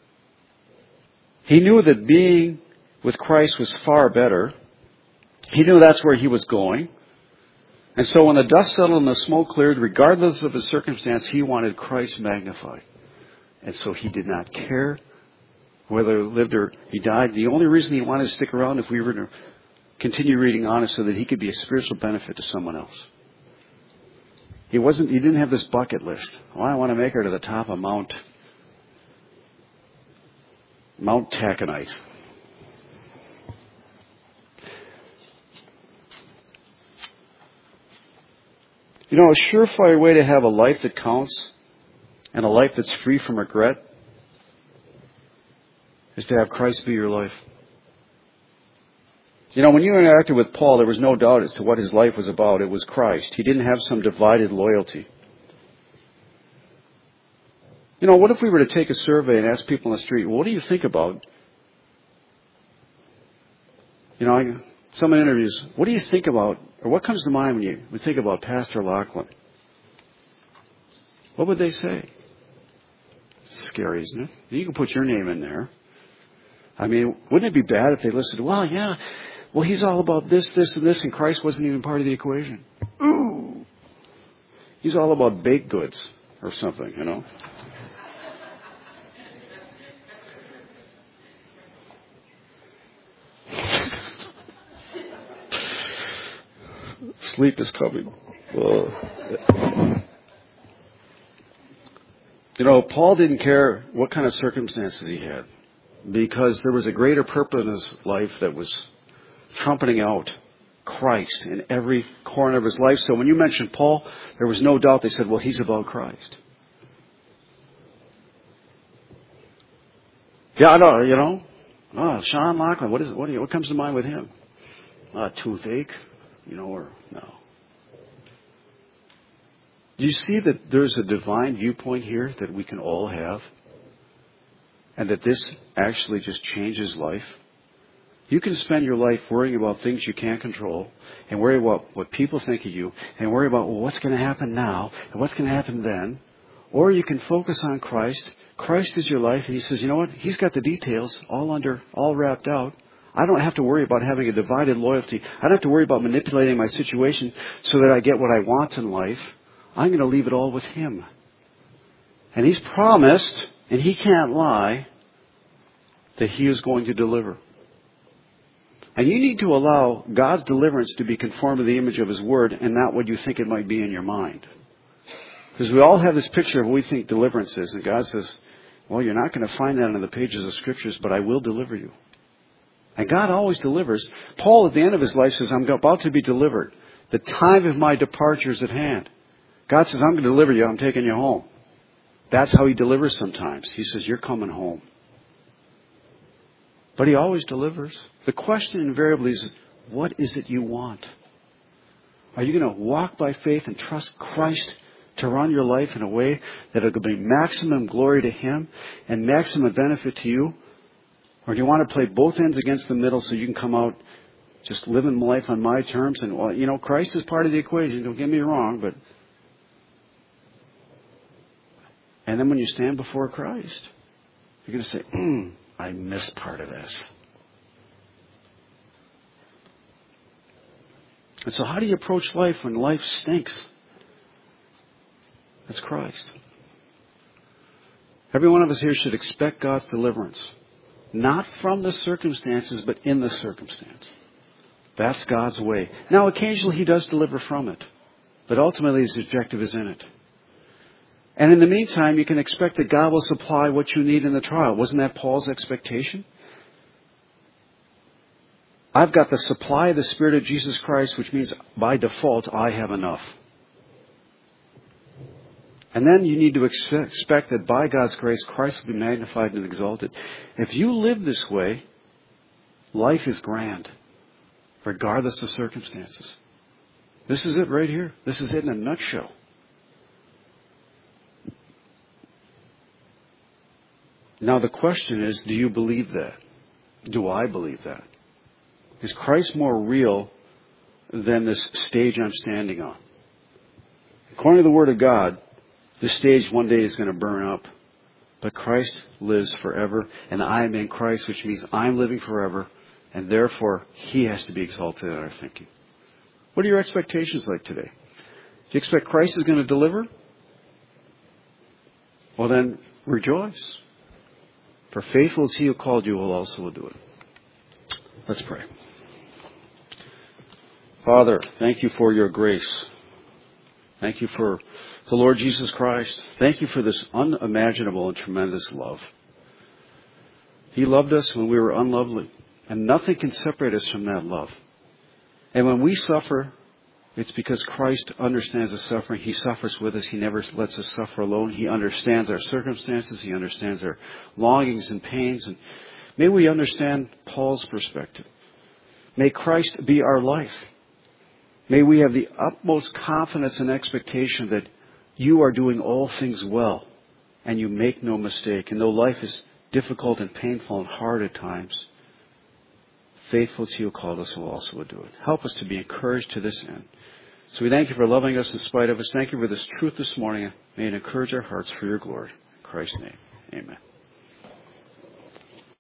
A: He knew that being with Christ was far better. He knew that's where he was going. And so when the dust settled and the smoke cleared, regardless of his circumstance, he wanted Christ magnified. And so he did not care whether he lived or he died. The only reason he wanted to stick around, if we were to continue reading on, is so that he could be a spiritual benefit to someone else. He wasn't, he didn't have this bucket list. Well, I want to make her to the top of Mount, Mount Taconite. You know, a surefire way to have a life that counts and a life that's free from regret is to have Christ be your life. You know, when you interacted with Paul, there was no doubt as to what his life was about. It was Christ. He didn't have some divided loyalty. You know, what if we were to take a survey and ask people on the street, well, what do you think about? You know, I, some interviews, what do you think about, or what comes to mind when you would think about Pastor Lachlan? What would they say? Scary, isn't it? You can put your name in there. I mean, wouldn't it be bad if they listened, well, yeah, well, he's all about this, this, and this, and Christ wasn't even part of the equation. Ooh. He's all about baked goods or something, you know. Sleep is coming. Well, you know, Paul didn't care what kind of circumstances he had, because there was a greater purpose in his life that was trumpeting out Christ in every corner of his life. So when you mentioned Paul, there was no doubt they said, well, he's about Christ. Yeah, I know, you know. Oh, Sean Laughlin, what is it? What, do you, what comes to mind with him? Uh, toothache, you know, or no. Do you see that there's a divine viewpoint here that we can all have? And that this actually just changes life? You can spend your life worrying about things you can't control, and worry about what people think of you, and worry about, well, what's going to happen now, and what's going to happen then. Or you can focus on Christ. Christ is your life, and he says, you know what? He's got the details all under, all wrapped out. I don't have to worry about having a divided loyalty. I don't have to worry about manipulating my situation so that I get what I want in life. I'm going to leave it all with him. And he's promised, and he can't lie, that he is going to deliver. And you need to allow God's deliverance to be conformed to the image of his word and not what you think it might be in your mind. Because we all have this picture of what we think deliverance is. And God says, well, you're not going to find that in the pages of scriptures, but I will deliver you. And God always delivers. Paul at the end of his life says, I'm about to be delivered. The time of my departure is at hand. God says, I'm going to deliver you. I'm taking you home. That's how he delivers sometimes. He says, you're coming home. But he always delivers. The question invariably is, what is it you want? Are you going to walk by faith and trust Christ to run your life in a way that it will bring maximum glory to him and maximum benefit to you? Or do you want to play both ends against the middle so you can come out just living life on my terms? And, well, you know, Christ is part of the equation. Don't get me wrong, but... And then when you stand before Christ, you're going to say, mm, I missed part of this. And so how do you approach life when life stinks? That's Christ. Every one of us here should expect God's deliverance. Not from the circumstances, but in the circumstance. That's God's way. Now, occasionally he does deliver from it. But ultimately his objective is in it. And in the meantime, you can expect that God will supply what you need in the trial. Wasn't that Paul's expectation? I've got the supply of the Spirit of Jesus Christ, which means by default, I have enough. And then you need to expect that by God's grace, Christ will be magnified and exalted. If you live this way, life is grand, regardless of circumstances. This is it right here. This is it in a nutshell. Now the question is, do you believe that? Do I believe that? Is Christ more real than this stage I'm standing on? According to the Word of God, this stage one day is going to burn up. But Christ lives forever, and I am in Christ, which means I'm living forever, and therefore he has to be exalted in our thinking. What are your expectations like today? Do you expect Christ is going to deliver? Well then, rejoice. For faithful is he who called you, will also do it. Let's pray. Father, thank you for your grace. Thank you for the Lord Jesus Christ. Thank you for this unimaginable and tremendous love. He loved us when we were unlovely, and nothing can separate us from that love. And when we suffer, it's because Christ understands the suffering. He suffers with us. He never lets us suffer alone. He understands our circumstances. He understands our longings and pains. And may we understand Paul's perspective. May Christ be our life. May we have the utmost confidence and expectation that you are doing all things well and you make no mistake. And though life is difficult and painful and hard at times, faithful is he who called us will also do it. Help us to be encouraged to this end. So we thank you for loving us in spite of us. Thank you for this truth this morning. May it encourage our hearts for your glory. In Christ's name, amen.